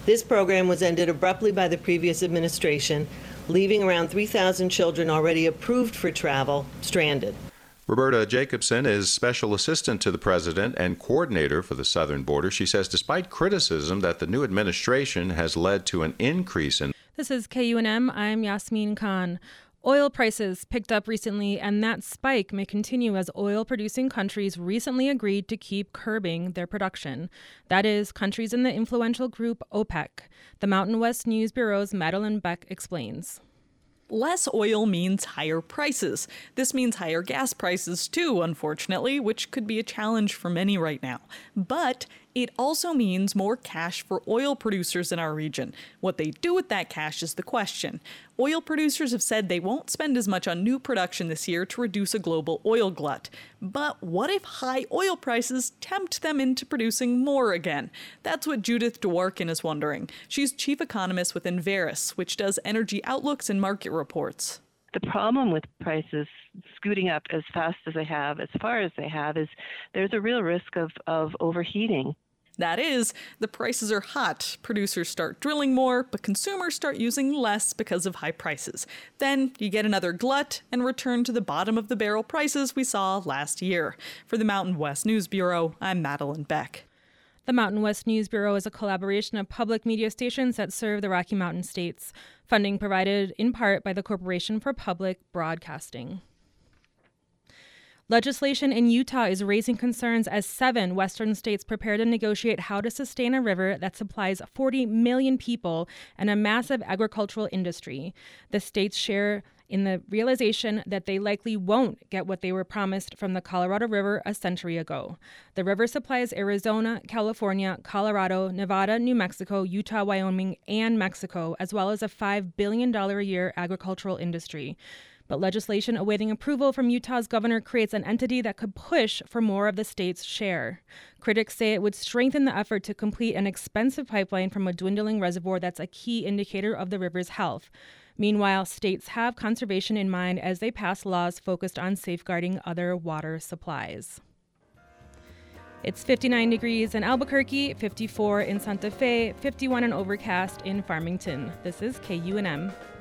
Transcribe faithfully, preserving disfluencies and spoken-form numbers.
This program was ended abruptly by the previous administration, leaving around three thousand children already approved for travel stranded. Roberta Jacobson is special assistant to the president and coordinator for the southern border. She says despite criticism that the new administration has led to an increase in... This is K U N M. I'm Yasmin Khan. Oil prices picked up recently, and that spike may continue as oil-producing countries recently agreed to keep curbing their production. That is, countries in the influential group OPEC. The Mountain West News Bureau's Madeline Beck explains. Less oil means higher prices. This means higher gas prices too, unfortunately, which could be a challenge for many right now. But it also means more cash for oil producers in our region. What they do with that cash is the question. Oil producers have said they won't spend as much on new production this year to reduce a global oil glut. But what if high oil prices tempt them into producing more again? That's what Judith Dworkin is wondering. She's chief economist with Enverus, which does energy outlooks and market reports. The problem with prices scooting up as fast as they have, as far as they have, is there's a real risk of, of overheating. That is, the prices are hot. Producers start drilling more, but consumers start using less because of high prices. Then you get another glut and return to the bottom of the barrel prices we saw last year. For the Mountain West News Bureau, I'm Madeline Beck. The Mountain West News Bureau is a collaboration of public media stations that serve the Rocky Mountain states. Funding provided in part by the Corporation for Public Broadcasting. Legislation in Utah is raising concerns as seven western states prepare to negotiate how to sustain a river that supplies forty million people and a massive agricultural industry. The states share in the realization that they likely won't get what they were promised from the Colorado River a century ago. The river supplies Arizona, California, Colorado, Nevada, New Mexico, Utah, Wyoming, and Mexico, as well as a five billion dollars a year agricultural industry. But legislation awaiting approval from Utah's governor creates an entity that could push for more of the state's share. Critics say it would strengthen the effort to complete an expensive pipeline from a dwindling reservoir that's a key indicator of the river's health. Meanwhile, states have conservation in mind as they pass laws focused on safeguarding other water supplies. It's fifty-nine degrees in Albuquerque, fifty-four in Santa Fe, fifty-one and overcast in Farmington. This is K U N M.